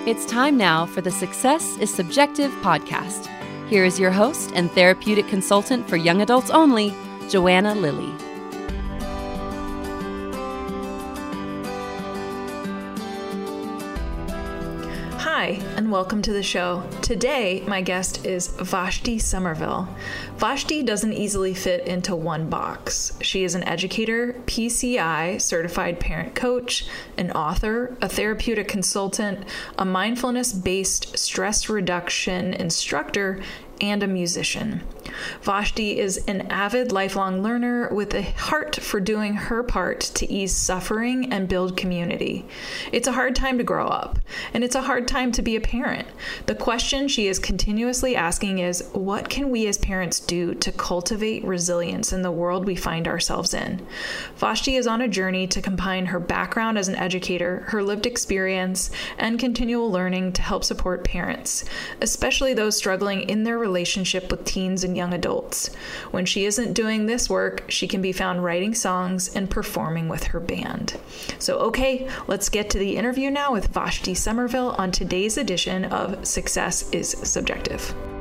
It's time now for the Success is Subjective podcast. Here is your host and therapeutic consultant for young adults only, Joanna Lilly. Hi, and welcome to the show. Today, my guest is Vashti Somerville. Vashti doesn't easily fit into one box. She is an educator, PCI, certified parent coach, an author, a therapeutic consultant, a mindfulness-based stress reduction instructor, and a musician. Vashti is an avid lifelong learner with a heart for doing her part to ease suffering and build community. It's a hard time to grow up, and it's a hard time to be a parent. The question she is continuously asking is, what can we as parents do to cultivate resilience in the world we find ourselves in? Vashti is on a journey to combine her background as an educator, her lived experience, and continual learning to help support parents, especially those struggling in their relationship with teens and young adults. When she isn't doing this work, she can be found writing songs and performing with her band. So, okay, let's get to the interview now with Vashti Somerville on today's edition of Success is Subjective.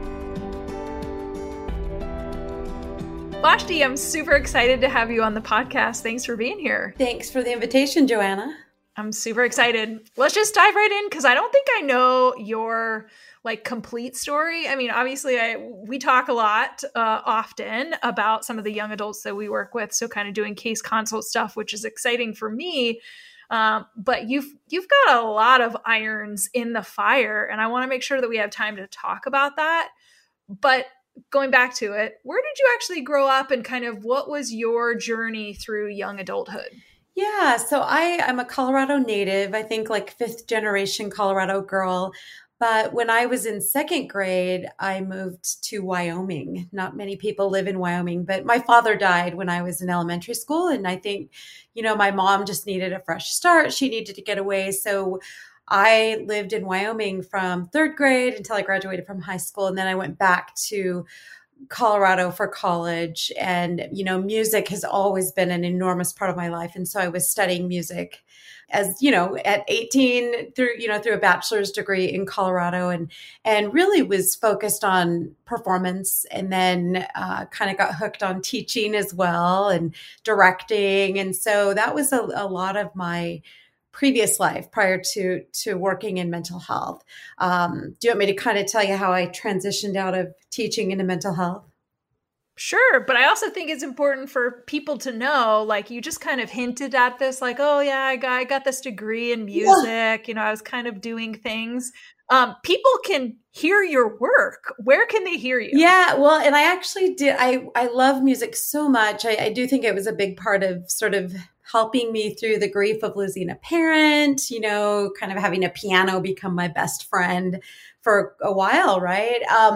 Vashti, I'm super excited to have you on the podcast. Thanks for being here. Thanks for the invitation, Joanna. I'm super excited. Let's just dive right in because I don't think I know your complete story. I mean, obviously we talk a lot often about some of the young adults that we work with. So kind of doing case consult stuff, which is exciting for me. But you've got a lot of irons in the fire, and I want to make sure that we have time to talk about that. But going back to it, where did you actually grow up and kind of what was your journey through young adulthood? Yeah, so I'm a Colorado native, I think like fifth generation Colorado girl. But when I was in second grade, I moved to Wyoming. Not many people live in Wyoming, but my father died when I was in elementary school. And I think, my mom just needed a fresh start. She needed to get away. So I lived in Wyoming from third grade until I graduated from high school. And then I went back to Colorado for college. And, music has always been an enormous part of my life. And so I was studying music as, at 18 through a bachelor's degree in Colorado and really was focused on performance and then kind of got hooked on teaching as well and directing. And so that was a lot of my previous life prior to working in mental health. Do you want me to kind of tell you how I transitioned out of teaching into mental health? Sure. But I also think it's important for people to know, you just kind of hinted at this, oh yeah, I got this degree in music. Yeah. I was kind of doing things. People can hear your work. Where can they hear you? Yeah, well, and I actually did. I love music so much. I do think it was a big part of sort of helping me through the grief of losing a parent, kind of having a piano become my best friend for a while, right?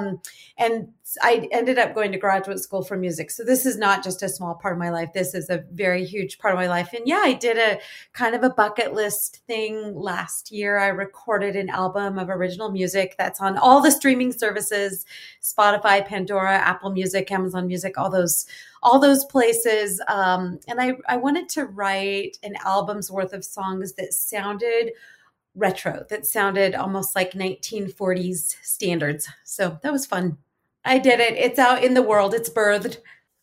And I ended up going to graduate school for music. So this is not just a small part of my life. This is a very huge part of my life. And yeah, I did a kind of a bucket list thing last year. I recorded an album of original music that's on all the streaming services, Spotify, Pandora, Apple Music, Amazon Music, all those places. And I wanted to write an album's worth of songs that sounded retro, that sounded almost like 1940s standards. So that was fun. I did it. It's out in the world. It's birthed.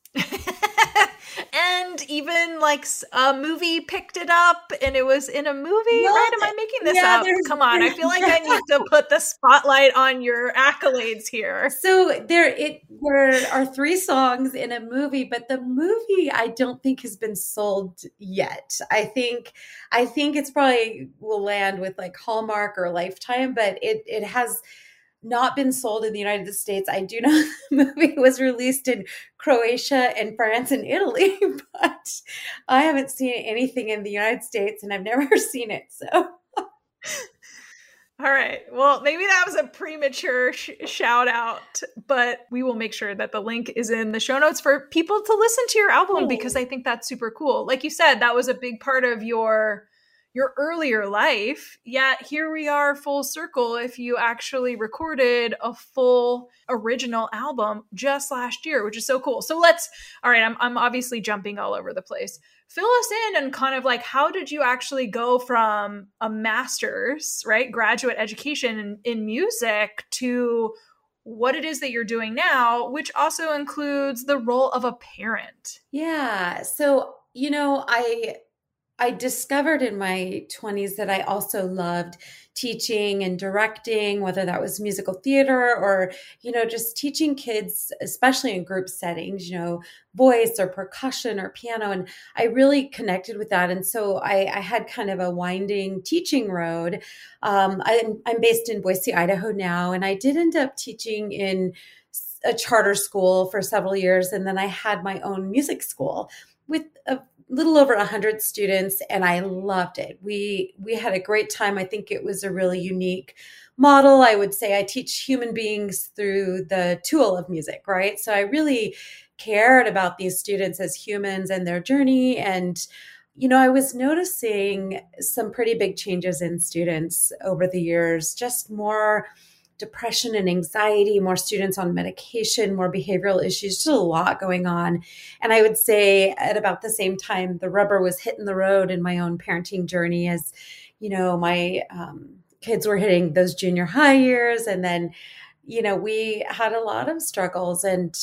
And even a movie picked it up and it was in a movie, right? Am I making this up? Come on. I feel like I need to put the spotlight on your accolades here. So there are 3 songs in a movie, but the movie I don't think has been sold yet. I think it's probably will land with Hallmark or Lifetime, but it has not been sold in the United States. I do know the movie was released in Croatia and France and Italy, but I haven't seen anything in the United States and I've never seen it. So, all right. Well, maybe that was a premature shout out, but we will make sure that the link is in the show notes for people to listen to your album because I think that's super cool. Like you said, that was a big part of your your earlier life, yet here we are full circle if you actually recorded a full original album just last year, which is so cool. So all right, I'm obviously jumping all over the place. Fill us in and kind of like, how did you actually go from a master's, right, graduate education in music to what it is that you're doing now, which also includes the role of a parent? Yeah. So, I discovered in my 20s that I also loved teaching and directing, whether that was musical theater or, just teaching kids, especially in group settings, voice or percussion or piano. And I really connected with that. And so I had kind of a winding teaching road. I'm based in Boise, Idaho now, and I did end up teaching in a charter school for several years. And then I had my own music school with a little over 100 students, and I loved it. We had a great time. I think it was a really unique model. I would say I teach human beings through the tool of music, right? So I really cared about these students as humans and their journey. And, I was noticing some pretty big changes in students over the years, just more depression and anxiety, more students on medication, more behavioral issues, just a lot going on. And I would say at about the same time, the rubber was hitting the road in my own parenting journey as, my kids were hitting those junior high years. And then, we had a lot of struggles and,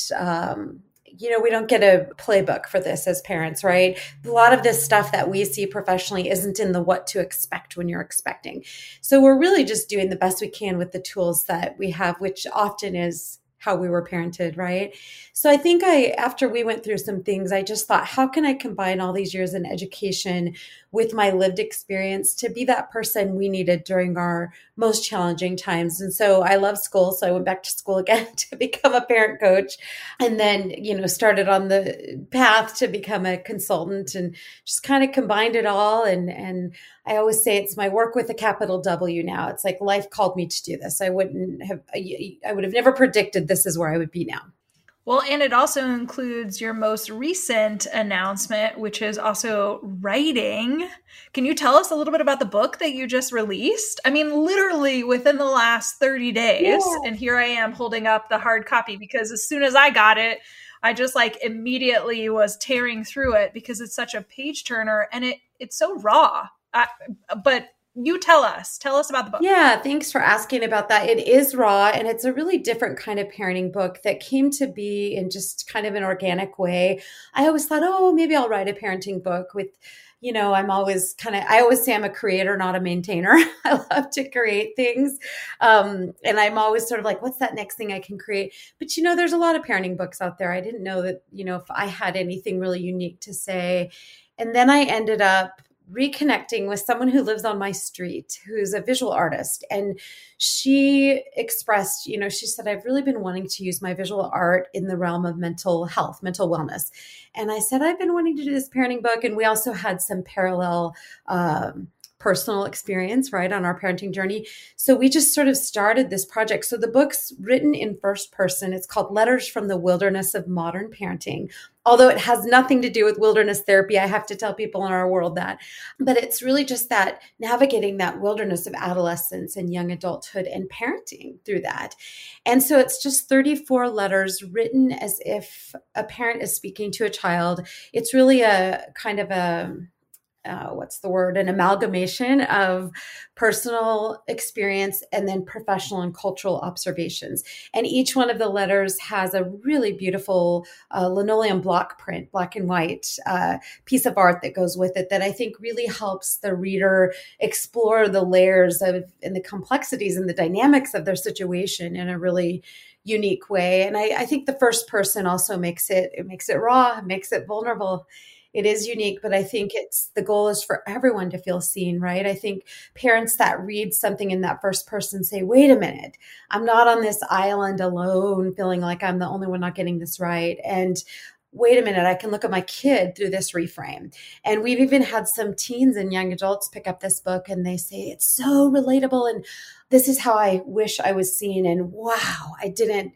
we don't get a playbook for this as parents, right? A lot of this stuff that we see professionally isn't in the what to expect when you're expecting. So we're really just doing the best we can with the tools that we have, which often is how we were parented, right? So I think after we went through some things, I just thought, how can I combine all these years in education with my lived experience to be that person we needed during our most challenging times? And so I love school. So I went back to school again to become a parent coach, and then, started on the path to become a consultant and just kind of combined it all. And I always say it's my work with a capital W now. It's like life called me to do this. I would have never predicted this is where I would be now. Well, and it also includes your most recent announcement, which is also writing. Can you tell us a little bit about the book that you just released? I mean, literally within the last 30 days. Yeah. And here I am holding up the hard copy because as soon as I got it, I just immediately was tearing through it because it's such a page turner and it's so raw. But you tell us about the book. Yeah, thanks for asking about that. It is raw, and it's a really different kind of parenting book that came to be in just kind of an organic way. I always thought, maybe I'll write a parenting book with, I always say I'm a creator, not a maintainer. I love to create things. And I'm always sort of like, what's that next thing I can create? But, there's a lot of parenting books out there. I didn't know that, if I had anything really unique to say. And then I ended up reconnecting with someone who lives on my street, who's a visual artist. And she expressed, she said, I've really been wanting to use my visual art in the realm of mental health, mental wellness. And I said, I've been wanting to do this parenting book. And we also had some parallel personal experience, right, on our parenting journey. So we just sort of started this project. So the book's written in first person. It's called Letters from the Wilderness of Modern Parenting. Although it has nothing to do with wilderness therapy, I have to tell people in our world that. But it's really just that navigating that wilderness of adolescence and young adulthood and parenting through that. And so it's just 34 letters written as if a parent is speaking to a child. It's really a kind of an amalgamation of personal experience and then professional and cultural observations. And each one of the letters has a really beautiful linoleum block print, black and white piece of art that goes with it that I think really helps the reader explore the layers of and the complexities and the dynamics of their situation in a really unique way. And I think the first person also makes it raw, makes it vulnerable. It is unique, but I think the goal is for everyone to feel seen, right? I think parents that read something in that first person say, wait a minute, I'm not on this island alone, feeling like I'm the only one not getting this right. And wait a minute, I can look at my kid through this reframe. And we've even had some teens and young adults pick up this book and they say, it's so relatable. And this is how I wish I was seen. And wow, I didn't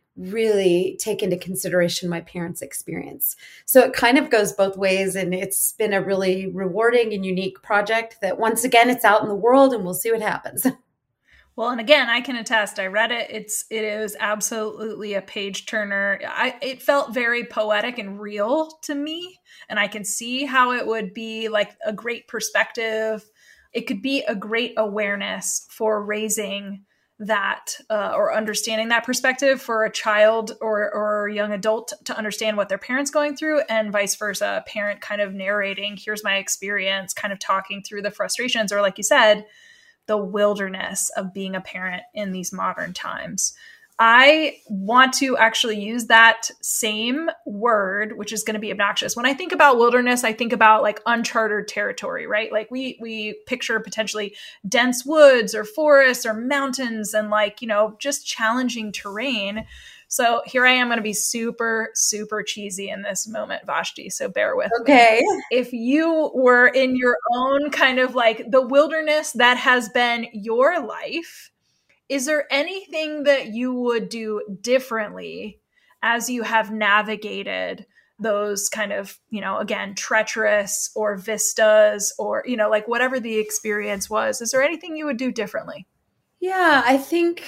really take into consideration my parents' experience. So it kind of goes both ways. And it's been a really rewarding and unique project that once again, it's out in the world and we'll see what happens. Well, and again, I can attest. I read it. It is absolutely a page turner. It felt very poetic and real to me, and I can see how it would be like a great perspective. It could be a great awareness for raising that or understanding that perspective for a child or young adult to understand what their parents going through, and vice versa. A parent kind of narrating, here's my experience, kind of talking through the frustrations, or like you said, the wilderness of being a parent in these modern times. I want to actually use that same word, which is going to be obnoxious. When I think about wilderness, I think about like uncharted territory, right? Like we picture potentially dense woods or forests or mountains and like, just challenging terrain. So here I am going to be super, super cheesy in this moment, Vashti. So bear with me. If you were in your own kind of like the wilderness that has been your life, is there anything that you would do differently as you have navigated those kind of, again, treacherous or vistas or, like whatever the experience was? Is there anything you would do differently? Yeah, I think,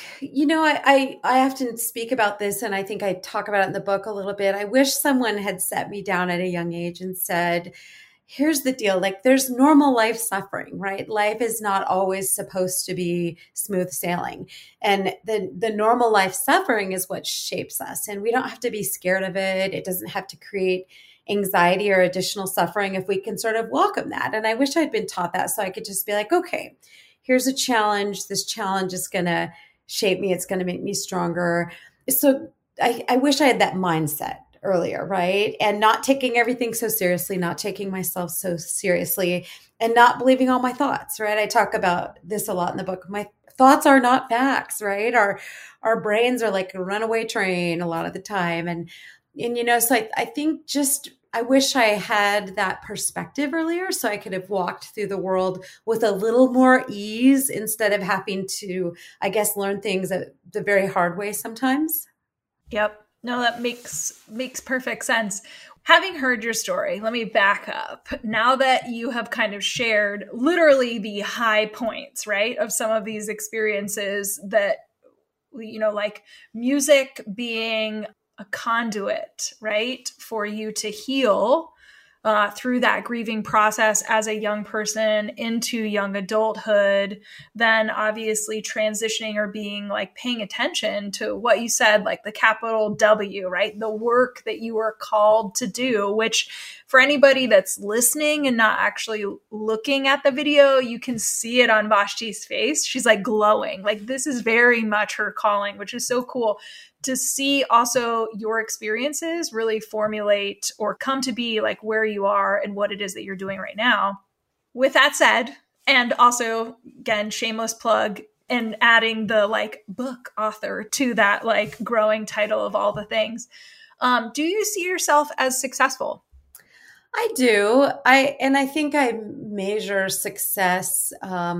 I often speak about this and I think I talk about it in the book a little bit. I wish someone had set me down at a young age and said, here's the deal. Like there's normal life suffering, right? Life is not always supposed to be smooth sailing. And the normal life suffering is what shapes us. And we don't have to be scared of it. It doesn't have to create anxiety or additional suffering if we can sort of welcome that. And I wish I'd been taught that so I could just be like, okay, here's a challenge. This challenge is going to shape me. It's going to make me stronger. So I wish I had that mindset earlier, right? And not taking everything so seriously, not taking myself so seriously, and not believing all my thoughts, right? I talk about this a lot in the book. My thoughts are not facts, right? Our brains are like a runaway train a lot of the time. And so I think I wish I had that perspective earlier so I could have walked through the world with a little more ease instead of having to, I guess, learn things the very hard way sometimes. Yep. No, that makes perfect sense. Having heard your story, let me back up. Now that you have kind of shared literally the high points, right, of some of these experiences that, like music being a conduit, right, for you to heal through that grieving process as a young person into young adulthood, then obviously transitioning or being like paying attention to what you said, like the capital W, right? The work that you were called to do, which for anybody that's listening and not actually looking at the video, you can see it on Vashti's face. She's like glowing. Like this is very much her calling, which is so cool to see also your experiences really formulate or come to be like where you are and what it is that you're doing right now. With that said, and also again, shameless plug and adding the like book author to that like growing title of all the things. Do you see yourself as successful? I do. I think I measure success,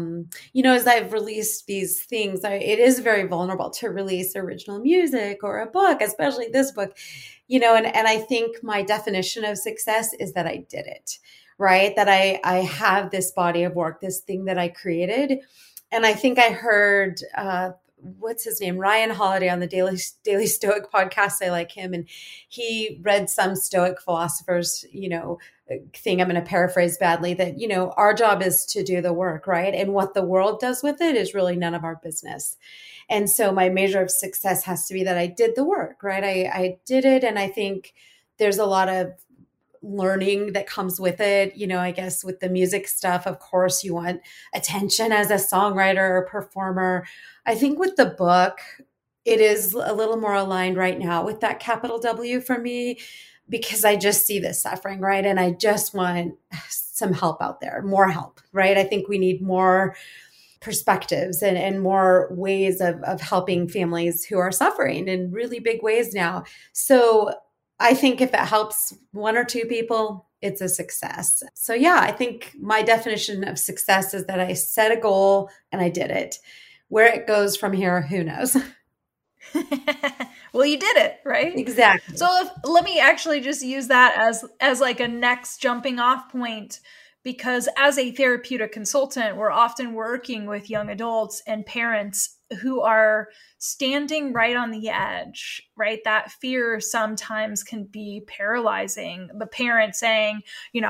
as I've released these things, it is very vulnerable to release original music or a book, especially this book, and I think my definition of success is that I did it, right? That I have this body of work, this thing that I created. And I think I heard, what's his name? Ryan Holiday on the Daily Stoic podcast. I like him. And he read some Stoic philosophers, thing. I'm going to paraphrase badly that, our job is to do the work, right? And what the world does with it is really none of our business. And so my measure of success has to be that I did the work, right? I did it. And I think there's a lot of learning that comes with it. I guess with the music stuff, of course, you want attention as a songwriter or performer. I think with the book, it is a little more aligned right now with that capital W for me, because I just see this suffering, right? And I just want some help out there, more help, right? I think we need more perspectives and more ways of helping families who are suffering in really big ways now. So I think if it helps one or two people, it's a success. So yeah, I think my definition of success is that I set a goal and I did it. Where it goes from here, who knows? Well, you did it, right? Exactly. So let me actually just use that as like a next jumping off point, because as a therapeutic consultant, we're often working with young adults and parents who are standing right on the edge, right? That fear sometimes can be paralyzing. The parent saying,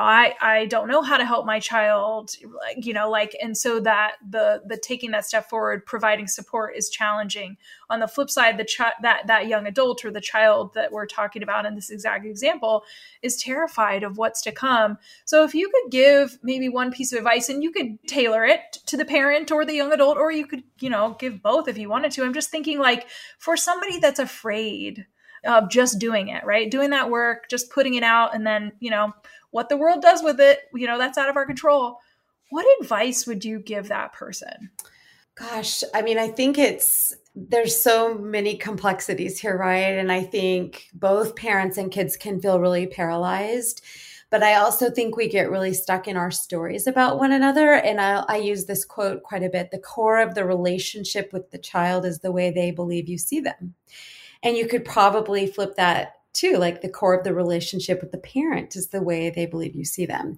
I don't know how to help my child, and so that the taking that step forward, providing support is challenging. On the flip side, that young adult or the child that we're talking about in this exact example is terrified of what's to come. So if you could give maybe one piece of advice, and you could tailor it to the parent or the young adult, or you could, give both if you wanted to. I'm just thinking, like, for somebody that's afraid of just doing it, right? Doing that work, just putting it out, and then, what the world does with it, that's out of our control. What advice would you give that person? Gosh, I mean, I think there's so many complexities here, right? And I think both parents and kids can feel really paralyzed. But I also think we get really stuck in our stories about one another. And I use this quote quite a bit. The core of the relationship with the child is the way they believe you see them. And you could probably flip that too. Like, the core of the relationship with the parent is the way they believe you see them.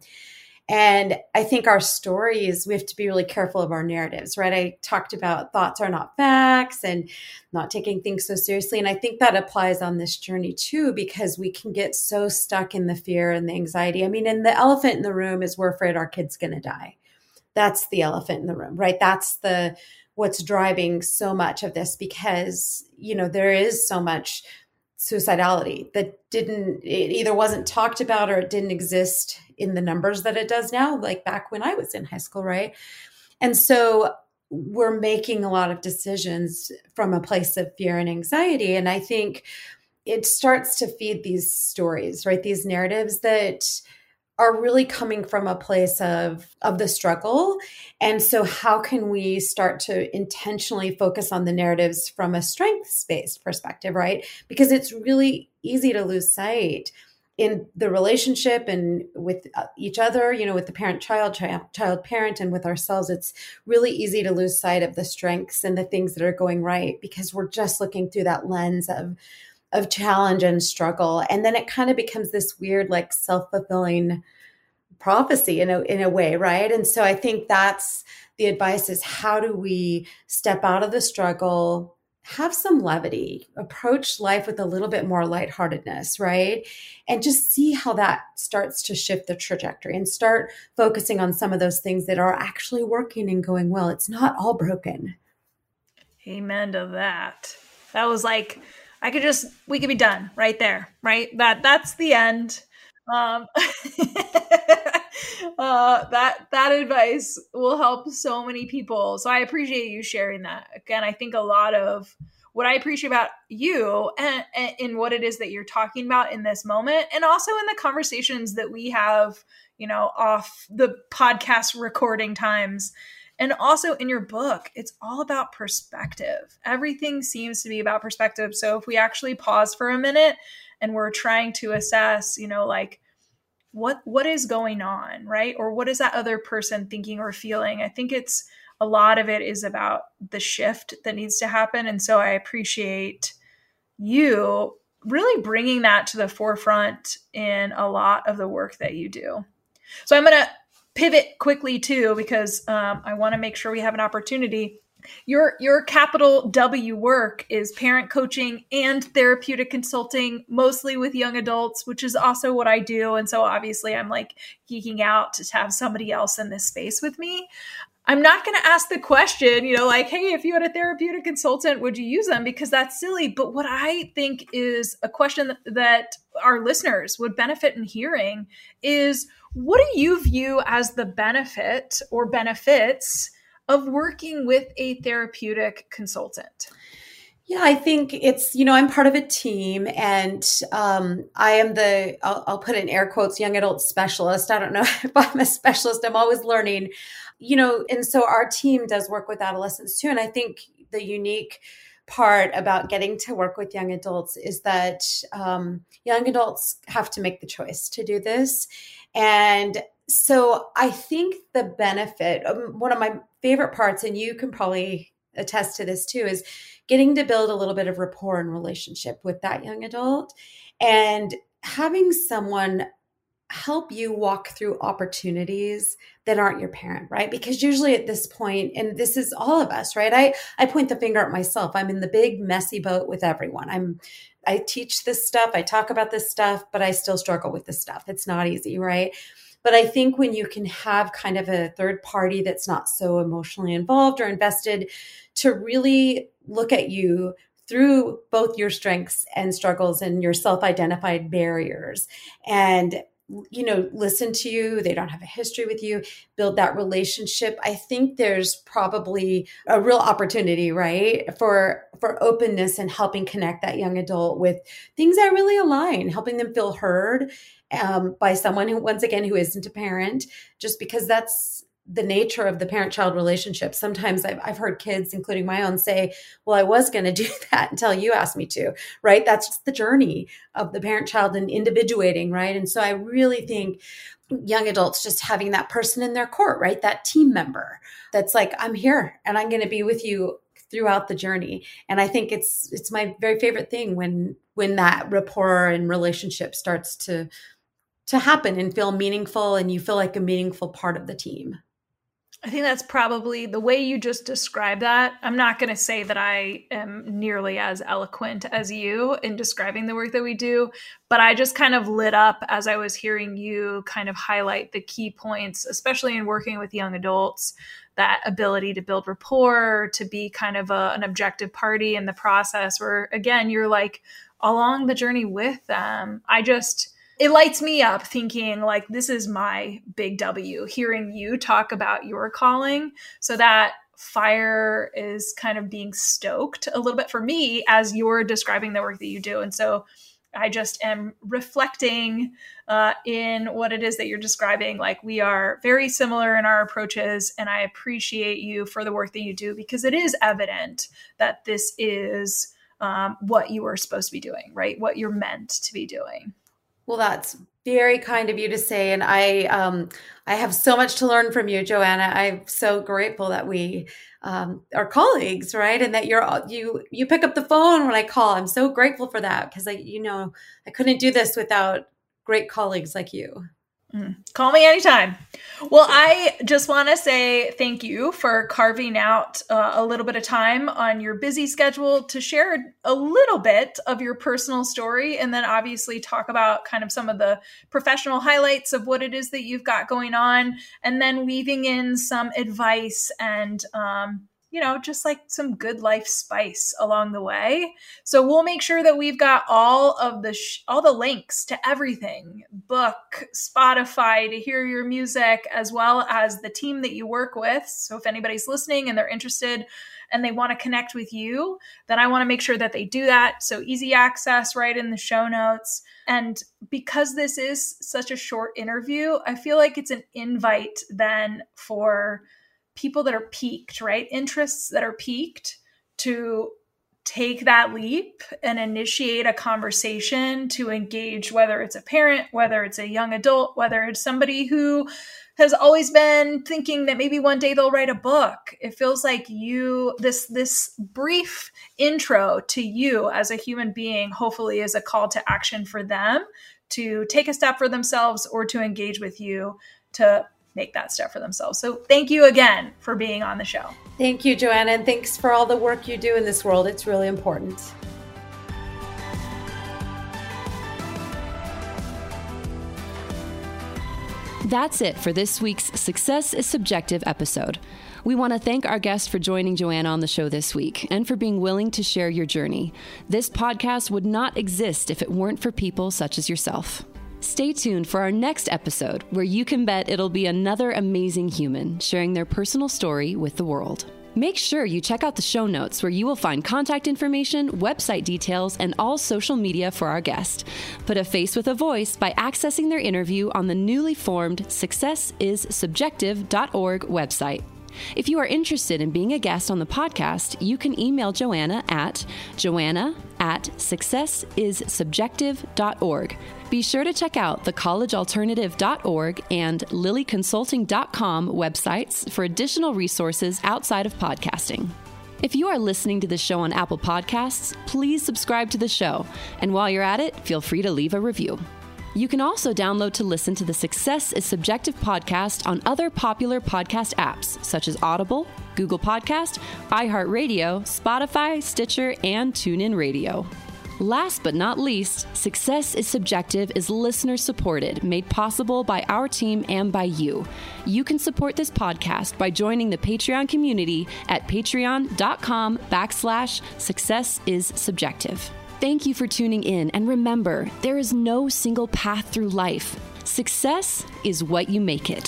And I think our stories, we have to be really careful of our narratives, right? I talked about thoughts are not facts and not taking things so seriously. And I think that applies on this journey too, because we can get so stuck in the fear and the anxiety. I mean, and the elephant in the room is we're afraid our kid's going to die. That's the elephant in the room, right? That's what's driving so much of this, because, there is so much suicidality that it either wasn't talked about or it didn't exist in the numbers that it does now, like back when I was in high school, right? And so we're making a lot of decisions from a place of fear and anxiety. And I think it starts to feed these stories, right? These narratives that are really coming from a place of the struggle. And so how can we start to intentionally focus on the narratives from a strengths-based perspective, right? Because it's really easy to lose sight in the relationship and with each other, with the parent-child, child-parent, and with ourselves. It's really easy to lose sight of the strengths and the things that are going right, because we're just looking through that lens of challenge and struggle. And then it kind of becomes this weird, like, self-fulfilling prophecy in a way, right? And so I think that's the advice, is how do we step out of the struggle, have some levity, approach life with a little bit more lightheartedness, right? And just see how that starts to shift the trajectory and start focusing on some of those things that are actually working and going well. It's not all broken. Amen to that. That was like, we could be done right there, right? That's the end. That advice will help so many people. So I appreciate you sharing that. Again, I think a lot of what I appreciate about you and in what it is that you're talking about in this moment, and also in the conversations that we have, off the podcast recording times. And also in your book, it's all about perspective. Everything seems to be about perspective. So if we actually pause for a minute and we're trying to assess, like, what is going on, right? Or what is that other person thinking or feeling? I think a lot of it is about the shift that needs to happen. And so I appreciate you really bringing that to the forefront in a lot of the work that you do. So I'm going to pivot quickly too, because I want to make sure we have an opportunity. Your capital W work is parent coaching and therapeutic consulting, mostly with young adults, which is also what I do. And so obviously I'm like geeking out to have somebody else in this space with me. I'm not going to ask the question, like, hey, if you had a therapeutic consultant, would you use them? Because that's silly. But what I think is a question that our listeners would benefit in hearing is, what do you view as the benefit or benefits of working with a therapeutic consultant? Yeah, I think it's, I'm part of a team, and I am I'll put in air quotes, young adult specialist. I don't know if I'm a specialist. I'm always learning, and so our team does work with adolescents too. And I think the unique part about getting to work with young adults is that young adults have to make the choice to do this. And so I think the benefit, one of my favorite parts, and you can probably attest to this too, is getting to build a little bit of rapport and relationship with that young adult and having someone help you walk through opportunities that aren't your parent, right? Because usually at this point, and this is all of us, right? I point the finger at myself. I'm in the big messy boat with everyone. I teach this stuff, I talk about this stuff, but I still struggle with this stuff. It's not easy, right? But I think when you can have kind of a third party that's not so emotionally involved or invested to really look at you through both your strengths and struggles and your self-identified barriers and listen to you. They don't have a history with you, build that relationship. I think there's probably a real opportunity, right? For openness and helping connect that young adult with things that really align, helping them feel heard by someone who, once again, who isn't a parent, just because that's the nature of the parent-child relationship. Sometimes I've heard kids, including my own, say, well, I was going to do that until you asked me to, right? That's just the journey of the parent-child and individuating, right? And so I really think young adults just having that person in their court, right? That team member that's like, I'm here and I'm going to be with you throughout the journey. And I think it's my very favorite thing when that rapport and relationship starts to happen and feel meaningful and you feel like a meaningful part of the team. I think that's probably the way you just described that. I'm not going to say that I am nearly as eloquent as you in describing the work that we do, but I just kind of lit up as I was hearing you kind of highlight the key points, especially in working with young adults, that ability to build rapport, to be kind of an objective party in the process where, again, you're like along the journey with them. It lights me up thinking like, this is my big W, hearing you talk about your calling. So that fire is kind of being stoked a little bit for me as you're describing the work that you do. And so I just am reflecting in what it is that you're describing. Like, we are very similar in our approaches, and I appreciate you for the work that you do, because it is evident that this is what you are supposed to be doing, right? What you're meant to be doing. Well, that's very kind of you to say. And I have so much to learn from you, Joanna. I'm so grateful that we are colleagues, right? And that you pick up the phone when I call. I'm so grateful for that, because I couldn't do this without great colleagues like you. Call me anytime. Well, I just want to say thank you for carving out a little bit of time on your busy schedule to share a little bit of your personal story, and then obviously talk about kind of some of the professional highlights of what it is that you've got going on, and then weaving in some advice and just like some good life spice along the way. So we'll make sure that we've got all of the links to everything, book, Spotify to hear your music, as well as the team that you work with. So if anybody's listening and they're interested and they want to connect with you, then I want to make sure that they do that. So easy access right in the show notes. And because this is such a short interview, I feel like it's an invite then for people that are piqued, right? Interests that are piqued to take that leap and initiate a conversation to engage, whether it's a parent, whether it's a young adult, whether it's somebody who has always been thinking that maybe one day they'll write a book. It feels like this brief intro to you as a human being, hopefully is a call to action for them to take a step for themselves or to engage with you to make that step for themselves. So thank you again for being on the show. Thank you, Joanna. And thanks for all the work you do in this world. It's really important. That's it for this week's Success is Subjective episode. We want to thank our guest for joining Joanna on the show this week and for being willing to share your journey. This podcast would not exist if it weren't for people such as yourself. Stay tuned for our next episode, where you can bet it'll be another amazing human sharing their personal story with the world. Make sure you check out the show notes, where you will find contact information, website details, and all social media for our guest. Put a face with a voice by accessing their interview on the newly formed successissubjective.org website. If you are interested in being a guest on the podcast, you can email Joanna at joanna@successissubjective.org. Be sure to check out the collegealternative.org and lilyconsulting.com websites for additional resources outside of podcasting. If you are listening to the show on Apple Podcasts, please subscribe to the show. And while you're at it, feel free to leave a review. You can also download to listen to the Success is Subjective podcast on other popular podcast apps, such as Audible, Google Podcast, iHeartRadio, Spotify, Stitcher, and TuneIn Radio. Last but not least, Success is Subjective is listener-supported, made possible by our team and by you. You can support this podcast by joining the Patreon community at patreon.com/successissubjective. Thank you for tuning in, and remember, there is no single path through life. Success is what you make it.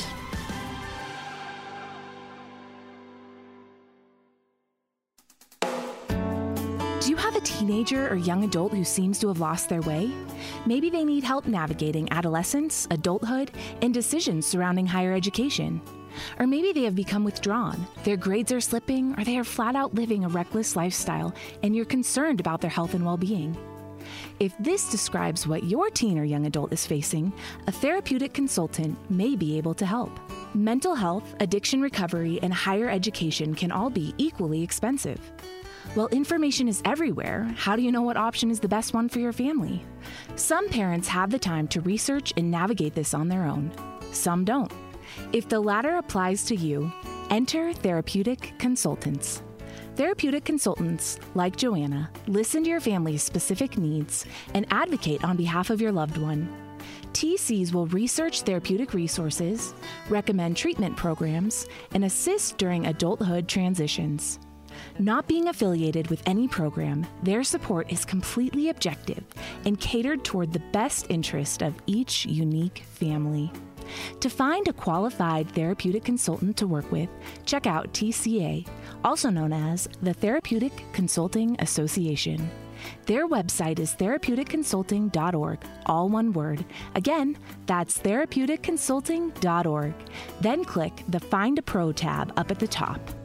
Do you have a teenager or young adult who seems to have lost their way? Maybe they need help navigating adolescence, adulthood, and decisions surrounding higher education. Or maybe they have become withdrawn, their grades are slipping, or they are flat out living a reckless lifestyle, and you're concerned about their health and well-being. If this describes what your teen or young adult is facing, a therapeutic consultant may be able to help. Mental health, addiction recovery, and higher education can all be equally expensive. Well, information is everywhere. How do you know what option is the best one for your family? Some parents have the time to research and navigate this on their own. Some don't. If the latter applies to you, enter Therapeutic Consultants. Therapeutic consultants, like Joanna, listen to your family's specific needs and advocate on behalf of your loved one. TCs will research therapeutic resources, recommend treatment programs, and assist during adulthood transitions. Not being affiliated with any program, their support is completely objective and catered toward the best interest of each unique family. To find a qualified therapeutic consultant to work with, check out TCA, also known as the Therapeutic Consulting Association. Their website is therapeuticconsulting.org, all one word. Again, that's therapeuticconsulting.org. Then click the Find a Pro tab up at the top.